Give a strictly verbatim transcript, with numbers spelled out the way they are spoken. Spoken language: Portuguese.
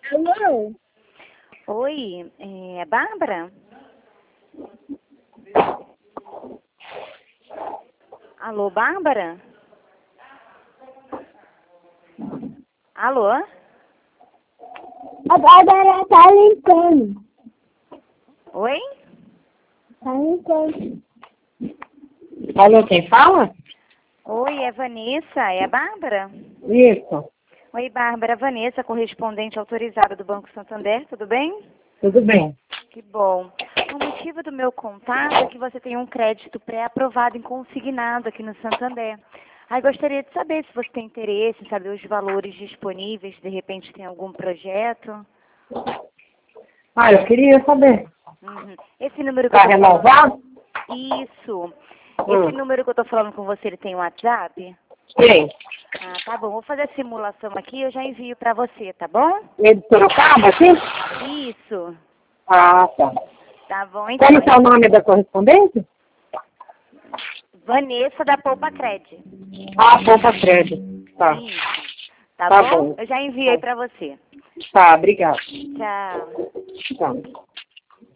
Alô? Oi, é Bárbara? Alô, Bárbara? Alô? A Bárbara tá limpando. Oi? Tá limpando. Alô, quem fala? Oi, é Vanessa, é a Bárbara? Isso, Oi, Bárbara, Vanessa, correspondente autorizada do Banco Santander, tudo bem? tudo bem. Que bom. O motivo do meu contato é que você tem um crédito pré-aprovado em consignado aqui no Santander. Aí gostaria de saber se você tem interesse em saber os valores disponíveis, de repente tem algum projeto. Ah, eu queria saber. Uhum. Esse número que eu Para tô falando... renovar? Isso. Esse Hum. número que eu tô falando com você, ele tem um WhatsApp? Sim. Ah, tá bom. Vou fazer a simulação aqui e eu já envio pra você, tá bom? Ele de Sorocaba, sim? Isso. Ah, tá. Tá bom, então. Como que é o nome da correspondente? Vanessa da Poupa Cred. Ah, Poupa Crédito. Tá. Isso. Tá, Tá bom? bom. Eu já enviei pra você. Tá, obrigado. Tchau. Tchau.